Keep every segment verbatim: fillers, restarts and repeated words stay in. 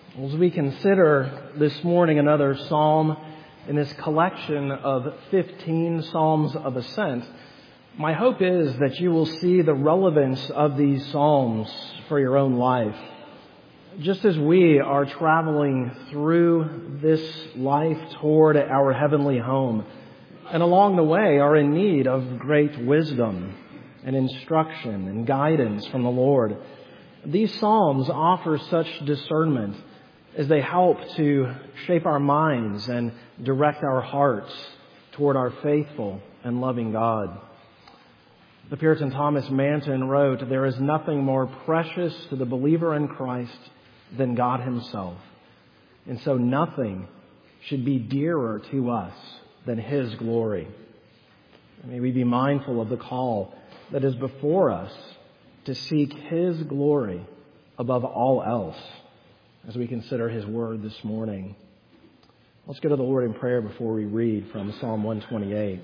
As we consider this morning another psalm in this collection of fifteen Psalms of Ascent, my hope is that you will see the relevance of these psalms for your own life. Just as we are traveling through this life toward our heavenly home, and along the way are in need of great wisdom and instruction and guidance from the Lord, these psalms offer such discernment as they help to shape our minds and direct our hearts toward our faithful and loving God. The Puritan Thomas Manton wrote, "There is nothing more precious to the believer in Christ than God Himself, and so nothing should be dearer to us than His glory." May we be mindful of the call that is before us to seek His glory above all else as we consider His Word this morning. Let's go to the Lord in prayer before we read from Psalm one twenty-eight.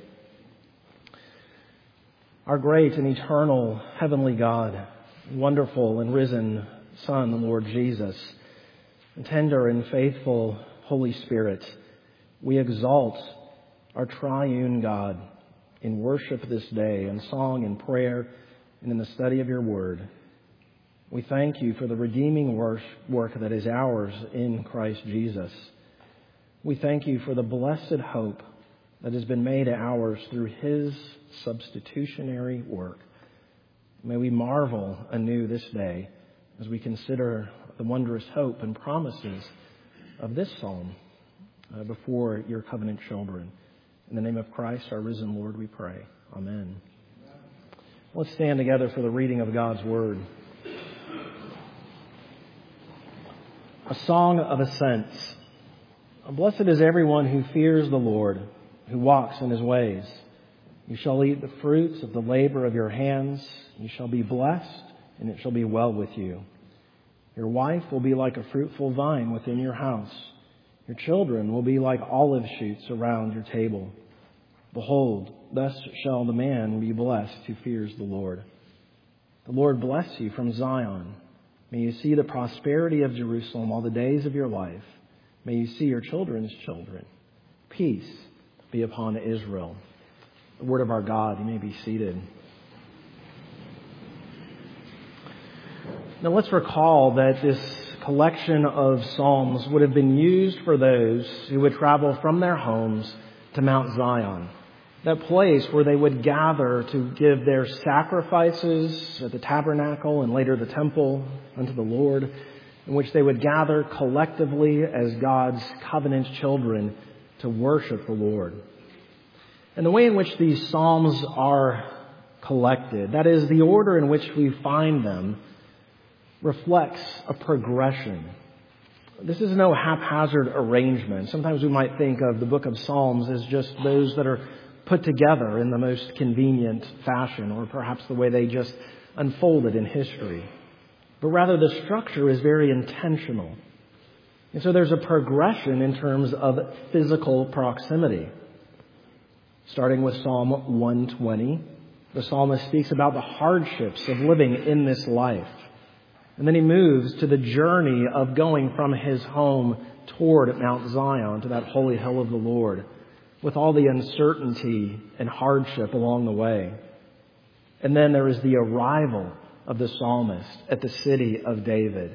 Our great and eternal heavenly God, wonderful and risen Son, the Lord Jesus, and tender and faithful Holy Spirit, we exalt our triune God in worship this day, in song and prayer, and in the study of your Word. We thank you for the redeeming work that is ours in Christ Jesus. We thank you for the blessed hope that has been made ours through His substitutionary work. May we marvel anew this day as we consider the wondrous hope and promises of this psalm uh, before your covenant children. In the name of Christ, our risen Lord, we pray. Amen. Let's stand together for the reading of God's Word. A song of ascents. Blessed is everyone who fears the Lord, who walks in His ways. You shall eat the fruits of the labor of your hands. You shall be blessed, and it shall be well with you. Your wife will be like a fruitful vine within your house. Your children will be like olive shoots around your table. Behold, thus shall the man be blessed who fears the Lord. The Lord bless you from Zion. May you see the prosperity of Jerusalem all the days of your life. May you see your children's children. Peace be upon Israel. The word of our God. You may be seated. Now let's recall that this collection of psalms would have been used for those who would travel from their homes to Mount Zion, that place where they would gather to give their sacrifices at the tabernacle and later the temple unto the Lord, in which they would gather collectively as God's covenant children to worship the Lord. And the way in which these psalms are collected, that is, the order in which we find them, reflects a progression. This is no haphazard arrangement. Sometimes we might think of the book of Psalms as just those that are put together in the most convenient fashion, or perhaps the way they just unfolded in history. But rather, the structure is very intentional. And so there's a progression in terms of physical proximity. Starting with Psalm one twenty, the psalmist speaks about the hardships of living in this life. And then he moves to the journey of going from his home toward Mount Zion, to that holy hill of the Lord, with all the uncertainty and hardship along the way. And then there is the arrival of the psalmist at the city of David,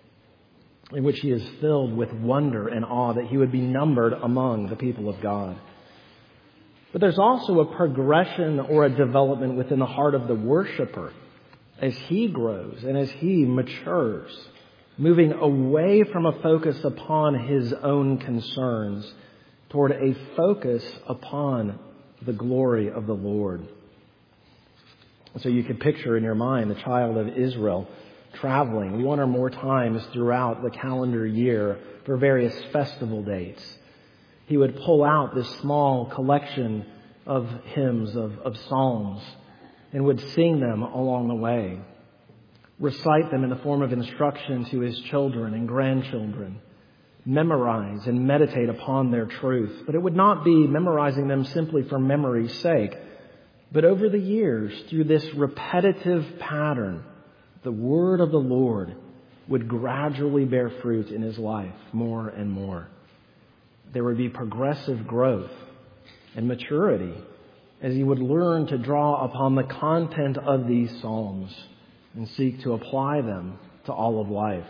in which he is filled with wonder and awe that he would be numbered among the people of God. But there's also a progression or a development within the heart of the worshiper as he grows and as he matures, moving away from a focus upon his own concerns toward a focus upon the glory of the Lord. So you can picture in your mind the child of Israel traveling one or more times throughout the calendar year for various festival dates. He would pull out this small collection of hymns, of, of psalms, and would sing them along the way, recite them in the form of instruction to his children and grandchildren, memorize and meditate upon their truth. But it would not be memorizing them simply for memory's sake, but over the years, through this repetitive pattern, the word of the Lord would gradually bear fruit in his life more and more. There would be progressive growth and maturity as he would learn to draw upon the content of these psalms and seek to apply them to all of life.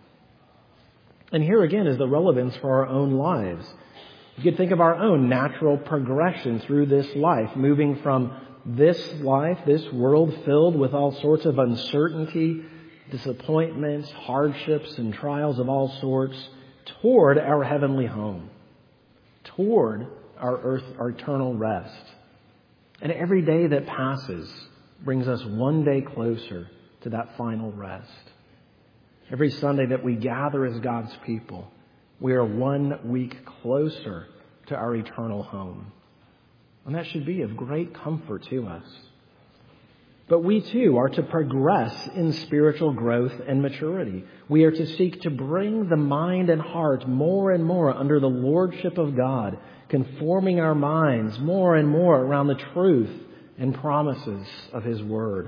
And here again is the relevance for our own lives. You could think of our own natural progression through this life, moving from this life, this world filled with all sorts of uncertainty, disappointments, hardships, and trials of all sorts, toward our heavenly home, toward our earth, our eternal rest. And every day that passes brings us one day closer to that final rest. Every Sunday that we gather as God's people, we are one week closer to our eternal home. And that should be of great comfort to us. But we too are to progress in spiritual growth and maturity. We are to seek to bring the mind and heart more and more under the lordship of God, conforming our minds more and more around the truth and promises of His Word.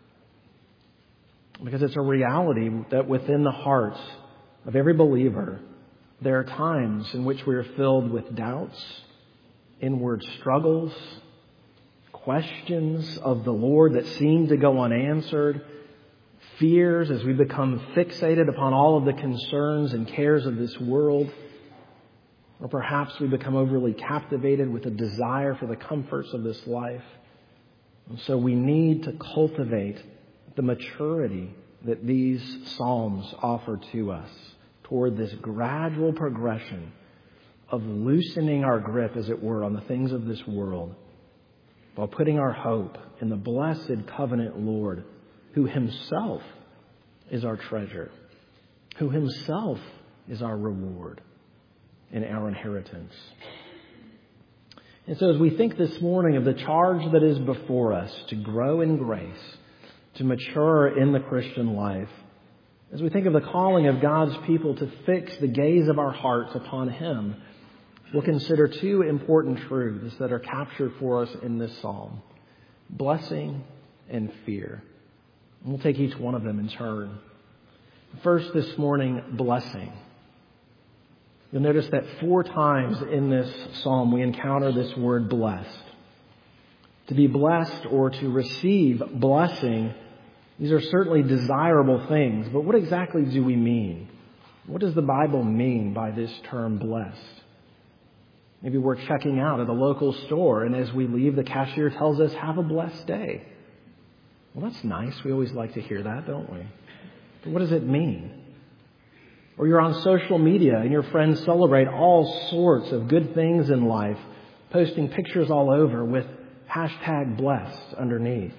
Because it's a reality that within the hearts of every believer, there are times in which we are filled with doubts, inward struggles, questions of the Lord that seem to go unanswered, fears as we become fixated upon all of the concerns and cares of this world, or perhaps we become overly captivated with a desire for the comforts of this life. And so we need to cultivate the maturity that these psalms offer to us toward this gradual progression of loosening our grip, as it were, on the things of this world, while putting our hope in the blessed covenant Lord, who Himself is our treasure, who Himself is our reward and our inheritance. And so as we think this morning of the charge that is before us to grow in grace, to mature in the Christian life, as we think of the calling of God's people to fix the gaze of our hearts upon Him, we'll consider two important truths that are captured for us in this psalm: blessing and fear. And we'll take each one of them in turn. First this morning, blessing. You'll notice that four times in this psalm we encounter this word blessed. To be blessed or to receive blessing, these are certainly desirable things, but what exactly do we mean? What does the Bible mean by this term blessed? Maybe we're checking out at a local store, and as we leave, the cashier tells us, "Have a blessed day." Well, that's nice. We always like to hear that, don't we? But what does it mean? Or you're on social media and your friends celebrate all sorts of good things in life, posting pictures all over with hashtag blessed underneath.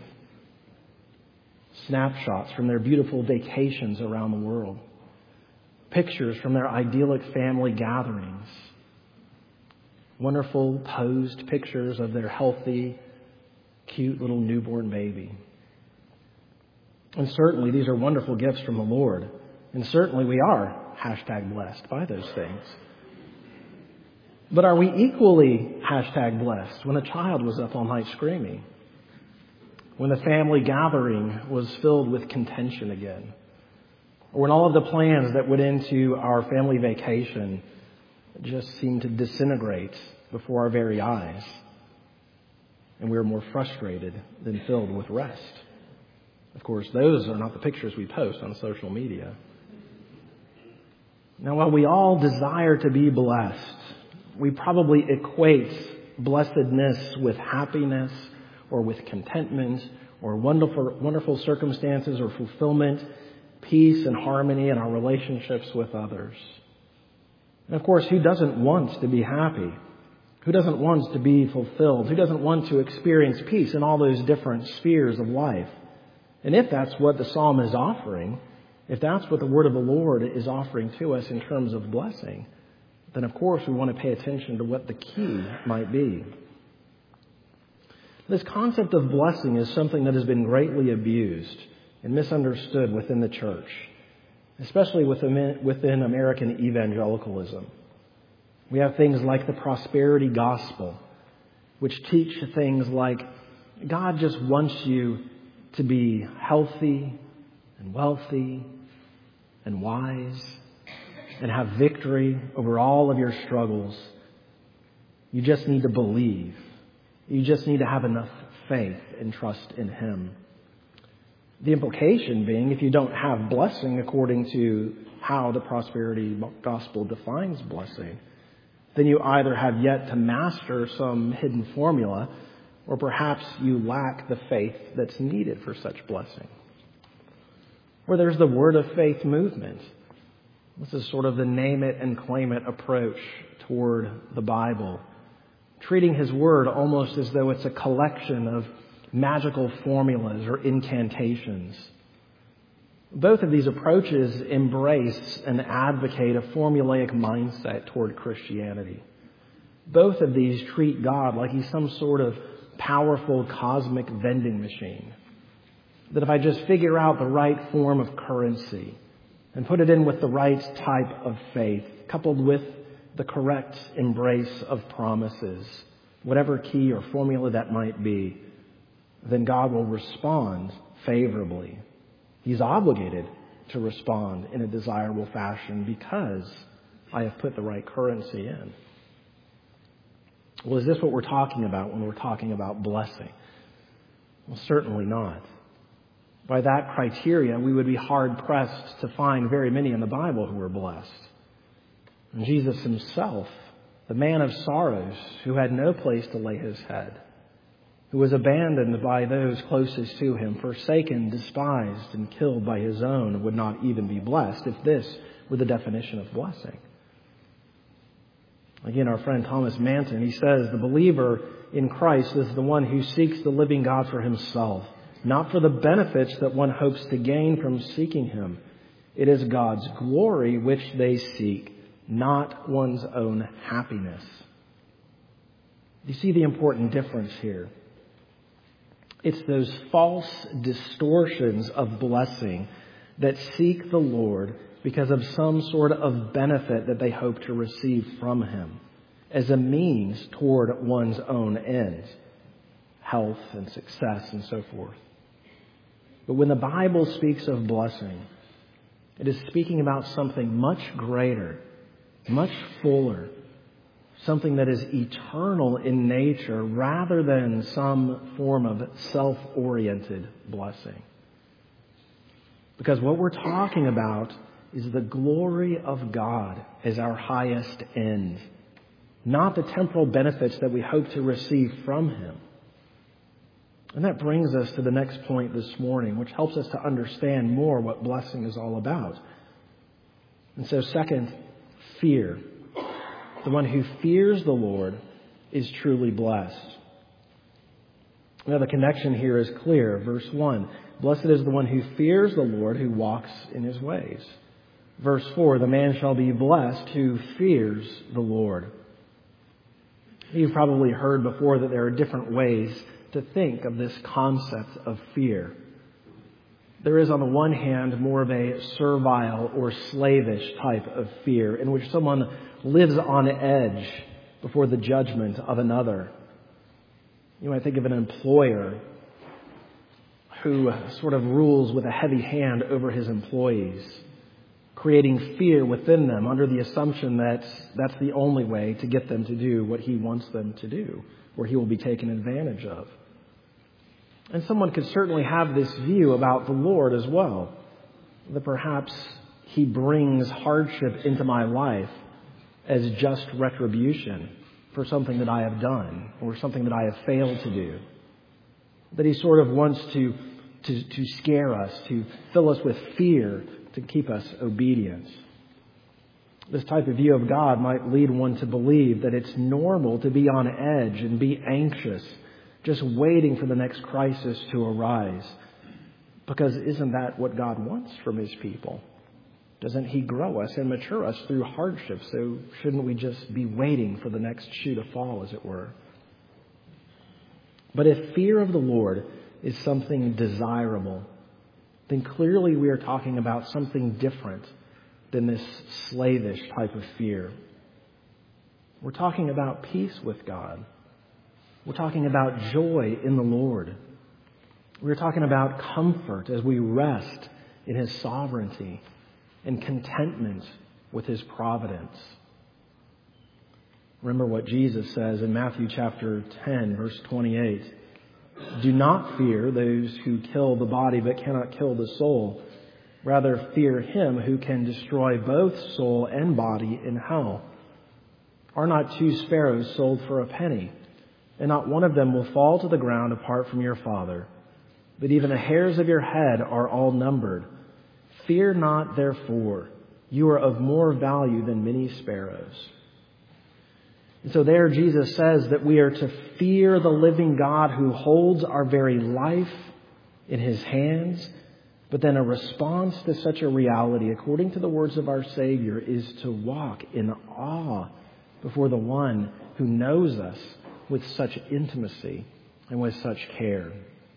Snapshots from their beautiful vacations around the world. Pictures from their idyllic family gatherings. Wonderful posed pictures of their healthy, cute little newborn baby. And certainly these are wonderful gifts from the Lord. And certainly we are hashtag blessed by those things. But are we equally hashtag blessed when a child was up all night screaming? When the family gathering was filled with contention again? Or when all of the plans that went into our family vacation just seemed to disintegrate before our very eyes, and we were more frustrated than filled with rest? Of course, those are not the pictures we post on social media. Now, while we all desire to be blessed, we probably equate blessedness with happiness or with contentment or wonderful, wonderful circumstances or fulfillment, peace and harmony in our relationships with others. And of course, who doesn't want to be happy? Who doesn't want to be fulfilled? Who doesn't want to experience peace in all those different spheres of life? And if that's what the psalm is offering, if that's what the word of the Lord is offering to us in terms of blessing, then of course we want to pay attention to what the key might be. This concept of blessing is something that has been greatly abused and misunderstood within the church, especially within American evangelicalism. We have things like the prosperity gospel, which teach things like God just wants you to be healthy and wealthy and wise and have victory over all of your struggles. You just need to believe. You just need to have enough faith and trust in Him. The implication being, if you don't have blessing according to how the prosperity gospel defines blessing, then you either have yet to master some hidden formula, or perhaps you lack the faith that's needed for such blessing. Or there's the word of faith movement. This is sort of the name it and claim it approach toward the Bible, treating His word almost as though it's a collection of magical formulas or incantations. Both of these approaches embrace and advocate a formulaic mindset toward Christianity. Both of these treat God like He's some sort of powerful cosmic vending machine. That if I just figure out the right form of currency and put it in with the right type of faith, coupled with the correct embrace of promises, whatever key or formula that might be, then God will respond favorably. He's obligated to respond in a desirable fashion because I have put the right currency in. Well, is this what we're talking about when we're talking about blessing? Well, certainly not. By that criteria, we would be hard-pressed to find very many in the Bible who were blessed. And Jesus Himself, the man of sorrows, who had no place to lay His head, who was abandoned by those closest to Him, forsaken, despised, and killed by His own, would not even be blessed if this were the definition of blessing. Again, our friend Thomas Manton, he says, the believer in Christ is the one who seeks the living God for himself, not for the benefits that one hopes to gain from seeking Him. It is God's glory which they seek, not one's own happiness. You see the important difference here? It's those false distortions of blessing that seek the Lord because of some sort of benefit that they hope to receive from Him as a means toward one's own ends, health and success and so forth. But when the Bible speaks of blessing, it is speaking about something much greater, much fuller, something that is eternal in nature rather than some form of self-oriented blessing. Because what we're talking about is the glory of God as our highest end, not the temporal benefits that we hope to receive from Him. And that brings us to the next point this morning, which helps us to understand more what blessing is all about. And so second, fear. The one who fears the Lord is truly blessed. Now the connection here is clear. Verse one, blessed is the one who fears the Lord, who walks in His ways. Verse four, the man shall be blessed who fears the Lord. You've probably heard before that there are different ways to think of this concept of fear. There is, on the one hand, more of a servile or slavish type of fear in which someone lives on edge before the judgment of another. You might think of an employer who sort of rules with a heavy hand over his employees, creating fear within them under the assumption that that's the only way to get them to do what he wants them to do, or he will be taken advantage of. And someone could certainly have this view about the Lord as well, that perhaps He brings hardship into my life as just retribution for something that I have done or something that I have failed to do. That He sort of wants to, to, to scare us, to fill us with fear, to keep us obedient. This type of view of God might lead one to believe that it's normal to be on edge and be anxious, just waiting for the next crisis to arise. Because isn't that what God wants from His people? Doesn't He grow us and mature us through hardship? So shouldn't we just be waiting for the next shoe to fall, as it were? But if fear of the Lord is something desirable, then clearly we are talking about something different than this slavish type of fear. We're talking about peace with God. We're talking about joy in the Lord. We're talking about comfort as we rest in His sovereignty. and contentment with his providence. Remember what Jesus says in Matthew chapter ten, verse twenty-eight. Do not fear those who kill the body but cannot kill the soul. Rather, fear him who can destroy both soul and body in hell. Are not two sparrows sold for a penny? And not one of them will fall to the ground apart from your Father. But even the hairs of your head are all numbered. Fear not, therefore. You are of more value than many sparrows. And so there Jesus says that we are to fear the living God who holds our very life in his hands. But then a response to such a reality, according to the words of our Savior, is to walk in awe before the one who knows us with such intimacy and with such care.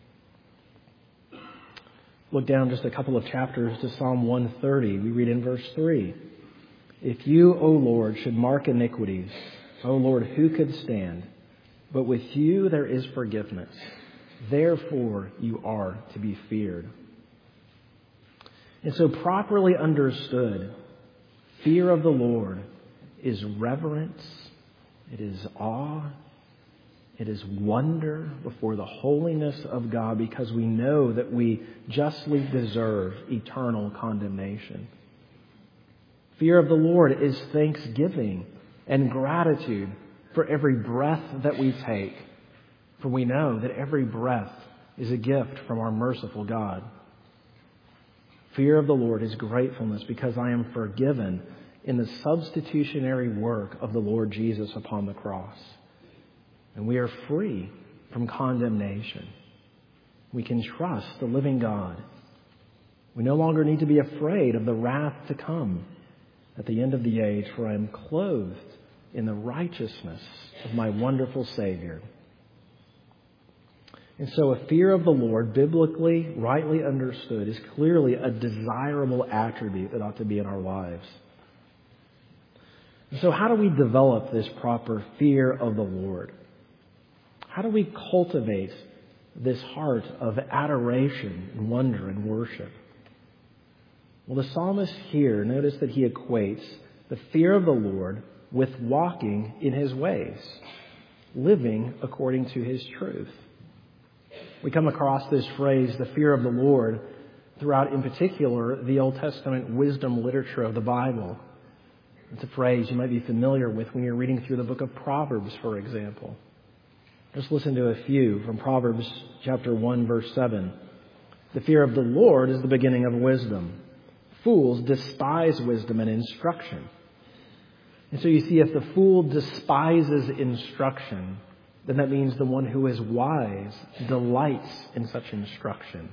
Look down just a couple of chapters to Psalm one thirty. We read in verse three. If you, O Lord, should mark iniquities, O Lord, who could stand? But with you there is forgiveness. Therefore you are to be feared. And so properly understood, fear of the Lord is reverence, it is awe, it is wonder before the holiness of God, because we know that we justly deserve eternal condemnation. Fear of the Lord is thanksgiving and gratitude for every breath that we take, for we know that every breath is a gift from our merciful God. Fear of the Lord is gratefulness because I am forgiven in the substitutionary work of the Lord Jesus upon the cross. And we are free from condemnation. We can trust the living God. We no longer need to be afraid of the wrath to come at the end of the age, for I am clothed in the righteousness of my wonderful Savior. And so a fear of the Lord, biblically, rightly understood, is clearly a desirable attribute that ought to be in our lives. And so how do we develop this proper fear of the Lord? How do we cultivate this heart of adoration and wonder and worship? Well, the psalmist here, notice that he equates the fear of the Lord with walking in his ways, living according to his truth. We come across this phrase, the fear of the Lord, throughout, in particular, the Old Testament wisdom literature of the Bible. It's a phrase you might be familiar with when you're reading through the book of Proverbs, for example. Just listen to a few from Proverbs chapter one, verse seven. The fear of the Lord is the beginning of wisdom. Fools despise wisdom and instruction. And so you see, if the fool despises instruction, then that means the one who is wise delights in such instruction.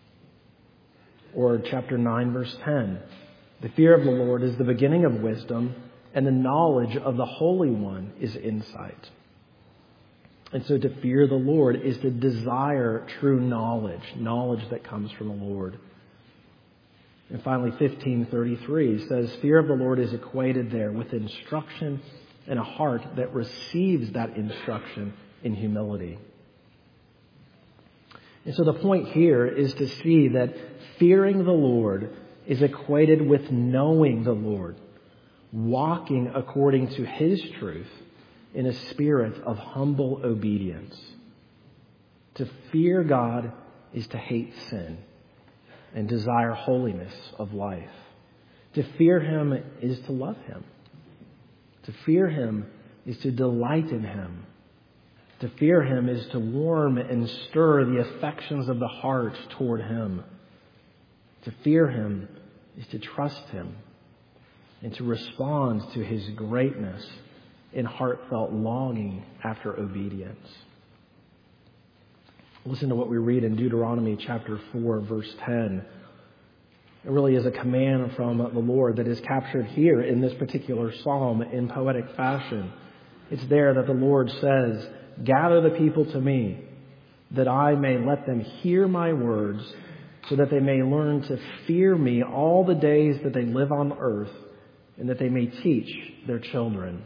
Or chapter nine, verse ten. The fear of the Lord is the beginning of wisdom, and the knowledge of the Holy One is insight. And so to fear the Lord is to desire true knowledge, knowledge that comes from the Lord. And finally, fifteen thirty-three says, fear of the Lord is equated there with instruction and a heart that receives that instruction in humility. And so the point here is to see that fearing the Lord is equated with knowing the Lord, walking according to his truth in a spirit of humble obedience. To fear God is to hate sin and desire holiness of life. To fear him is to love him. To fear him is to delight in him. To fear him is to warm and stir the affections of the heart toward him. To fear him is to trust him and to respond to his greatness in heartfelt longing after obedience. Listen to what we read in Deuteronomy chapter four, verse ten. It really is a command from the Lord that is captured here in this particular psalm in poetic fashion. It's there that the Lord says, gather the people to me, that I may let them hear my words, so that they may learn to fear me all the days that they live on earth, and that they may teach their children.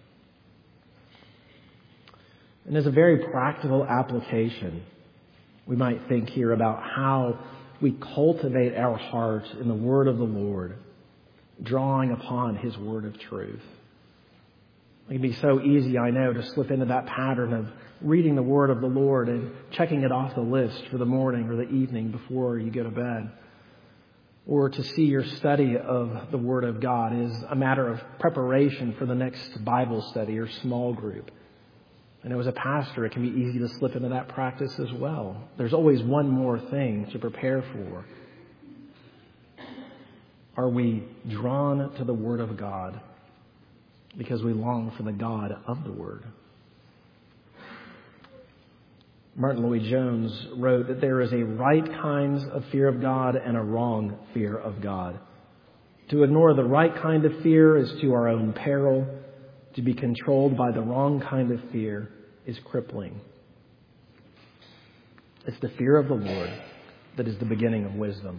And as a very practical application, we might think here about how we cultivate our hearts in the word of the Lord. drawing upon His word of truth. It can be so easy, I know, to slip into that pattern of reading the word of the Lord and checking it off the list for the morning or the evening before you go to bed. Or to see your study of the Word of God as a matter of preparation for the next Bible study or small group. And as a pastor, it can be easy to slip into that practice as well. There's always one more thing to prepare for. Are we drawn to the Word of God because we long for the God of the Word? Martin Lloyd-Jones wrote that there is a right kind of fear of God and a wrong fear of God. To ignore the right kind of fear is to our own peril. To be controlled by the wrong kind of fear is crippling. It's the fear of the Lord that is the beginning of wisdom.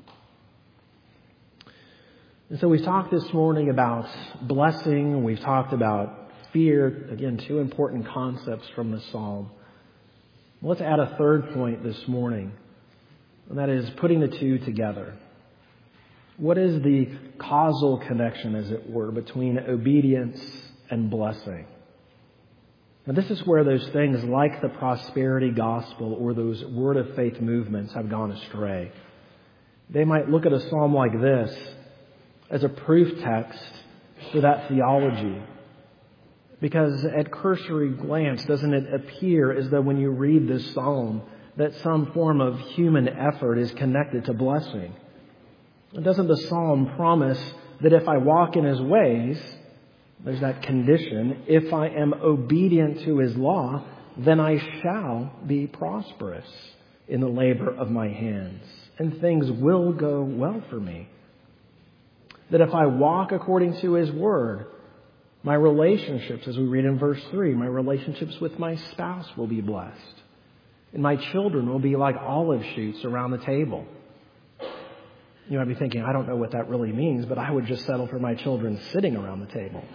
And so we've talked this morning about blessing. We've talked about fear. Again, two important concepts from the psalm. Let's add a third point this morning, and that is putting the two together. What is the causal connection, as it were, between obedience and blessing? Now, this is where those things like the prosperity gospel or those word of faith movements have gone astray. They might look at a psalm like this as a proof text for that theology. Because at cursory glance, doesn't it appear as though when you read this psalm that some form of human effort is connected to blessing? Doesn't the psalm promise that if I walk in His ways, there's that condition, if I am obedient to His law, then I shall be prosperous in the labor of my hands, and things will go well for me. That if I walk according to His word, my relationships, as we read in verse three, my relationships with my spouse will be blessed. And my children will be like olive shoots around the table. You might be thinking, I don't know what that really means, but I would just settle for my children sitting around the table.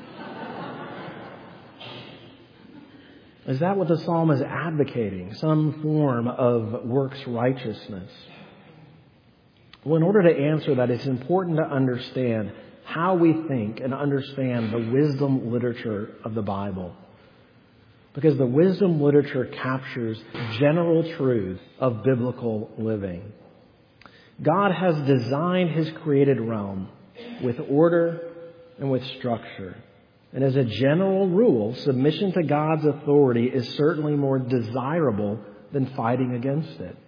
Is that what the psalm is advocating? Some form of works righteousness? Well, in order to answer that, it's important to understand how we think and understand the wisdom literature of the Bible. Because the wisdom literature captures general truth of biblical living. God has designed His created realm with order and with structure. And as a general rule, submission to God's authority is certainly more desirable than fighting against it.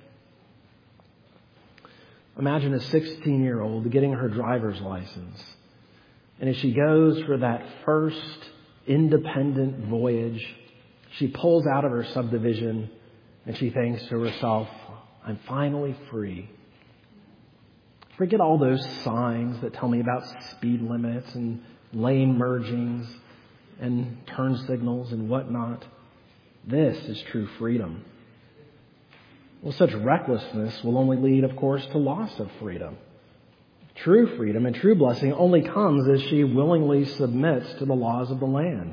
Imagine a sixteen-year-old getting her driver's license. And as she goes for that first independent voyage, she pulls out of her subdivision and she thinks to herself, I'm finally free. Forget all those signs that tell me about speed limits and lane mergings and turn signals and whatnot. This is true freedom. Well, such recklessness will only lead, of course, to loss of freedom. True freedom and true blessing only comes as she willingly submits to the laws of the land.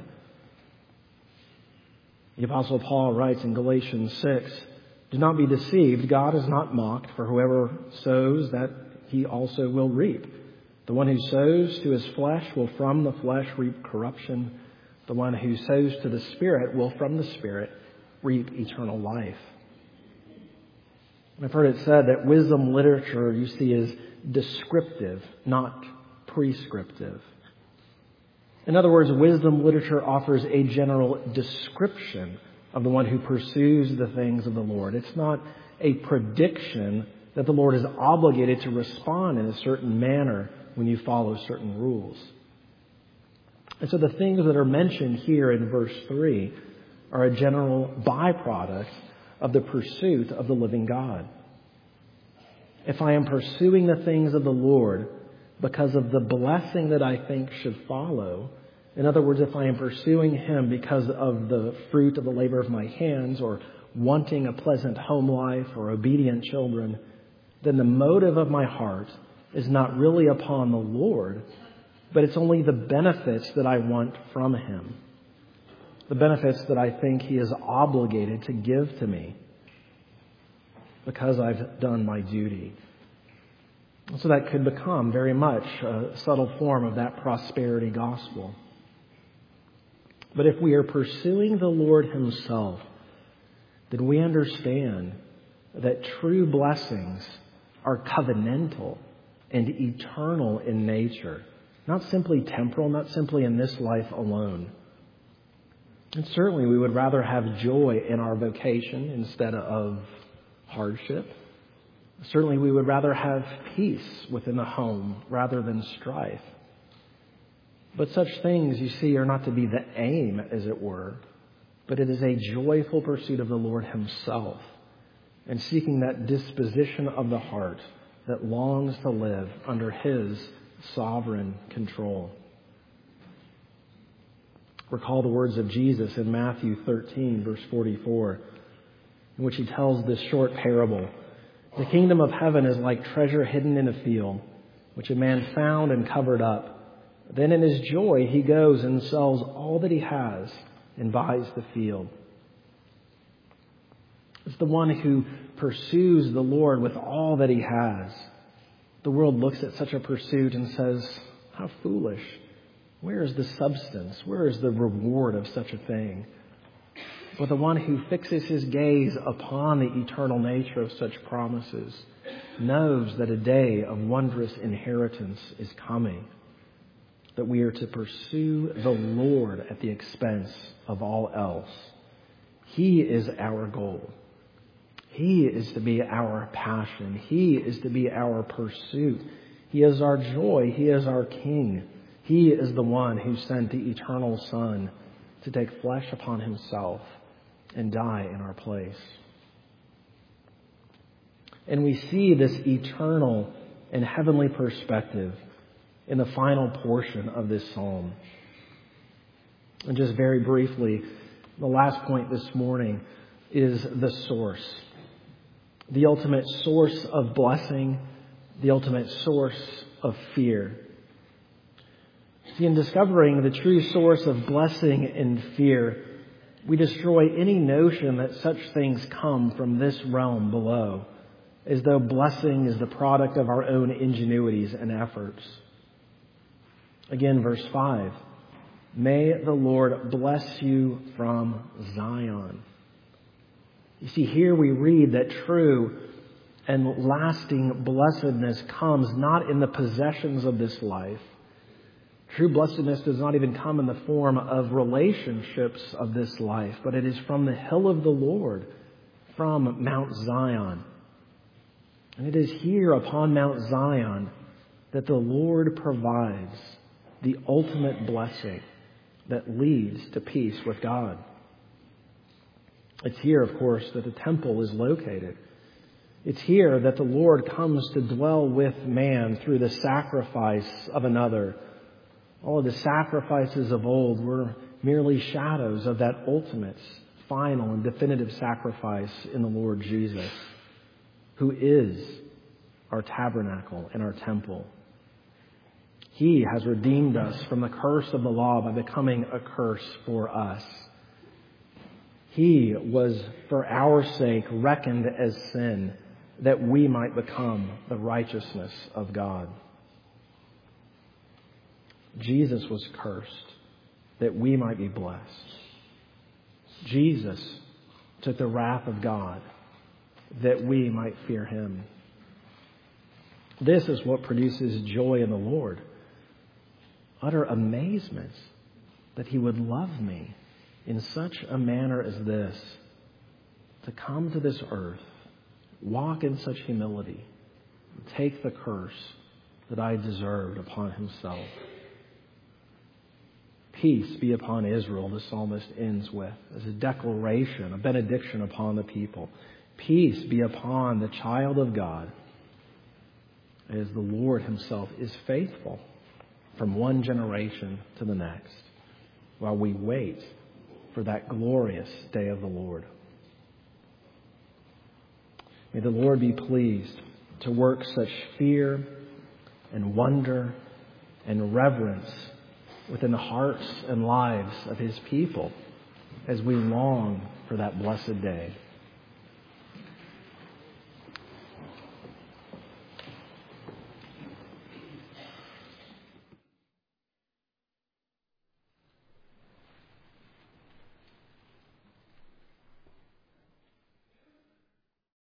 The Apostle Paul writes in Galatians six, do not be deceived. God is not mocked, for whoever sows, that he also will reap. The one who sows to his flesh will from the flesh reap corruption. The one who sows to the Spirit will from the Spirit reap eternal life. I've heard it said that wisdom literature, you see, is descriptive, not prescriptive. In other words, wisdom literature offers a general description of the one who pursues the things of the Lord. It's not a prediction that the Lord is obligated to respond in a certain manner when you follow certain rules. And so the things that are mentioned here in verse three are a general byproduct of the pursuit of the living God. If I am pursuing the things of the Lord because of the blessing that I think should follow, in other words, if I am pursuing Him because of the fruit of the labor of my hands or wanting a pleasant home life or obedient children, then the motive of my heart is not really upon the Lord, but it's only the benefits that I want from Him. The benefits that I think He is obligated to give to me because I've done my duty. So that could become very much a subtle form of that prosperity gospel. But if we are pursuing the Lord Himself, then we understand that true blessings are covenantal and eternal in nature, not simply temporal, not simply in this life alone. And certainly we would rather have joy in our vocation instead of hardship. Certainly we would rather have peace within the home rather than strife. But such things, you see, are not to be the aim, as it were, but it is a joyful pursuit of the Lord Himself and seeking that disposition of the heart that longs to live under His sovereign control. Recall the words of Jesus in Matthew thirteen, verse forty-four, in which He tells this short parable. The kingdom of heaven is like treasure hidden in a field, which a man found and covered up. Then in his joy he goes and sells all that he has and buys the field. It's the one who pursues the Lord with all that he has. The world looks at such a pursuit and says, how foolish. Where is the substance? Where is the reward of such a thing? But the one who fixes his gaze upon the eternal nature of such promises knows that a day of wondrous inheritance is coming, that we are to pursue the Lord at the expense of all else. He is our goal. He is to be our passion. He is to be our pursuit. He is our joy. He is our King. He is the one who sent the eternal Son to take flesh upon Himself and die in our place. And we see this eternal and heavenly perspective in the final portion of this psalm. And just very briefly, the last point this morning is the source. The ultimate source of blessing, the ultimate source of fear. See, in discovering the true source of blessing and fear, we destroy any notion that such things come from this realm below, as though blessing is the product of our own ingenuities and efforts. Again, verse five, may the Lord bless you from Zion. You see, here we read that true and lasting blessedness comes not in the possessions of this life. True blessedness does not even come in the form of relationships of this life, but it is from the hill of the Lord, from Mount Zion. And it is here upon Mount Zion that the Lord provides the ultimate blessing that leads to peace with God. It's here, of course, that the temple is located. It's here that the Lord comes to dwell with man through the sacrifice of another. All of the sacrifices of old were merely shadows of that ultimate, final, and definitive sacrifice in the Lord Jesus, who is our tabernacle and our temple. He has redeemed us from the curse of the law by becoming a curse for us. He was, for our sake, reckoned as sin, that we might become the righteousness of God. Jesus was cursed, that we might be blessed. Jesus took the wrath of God, that we might fear Him. This is what produces joy in the Lord. Utter amazement that He would love me in such a manner as this, to come to this earth, walk in such humility, and take the curse that I deserved upon Himself. Peace be upon Israel, the psalmist ends with, as a declaration, a benediction upon the people. Peace be upon the child of God, as the Lord Himself is faithful from one generation to the next, while we wait for that glorious day of the Lord. May the Lord be pleased to work such fear and wonder and reverence within the hearts and lives of His people as we long for that blessed day.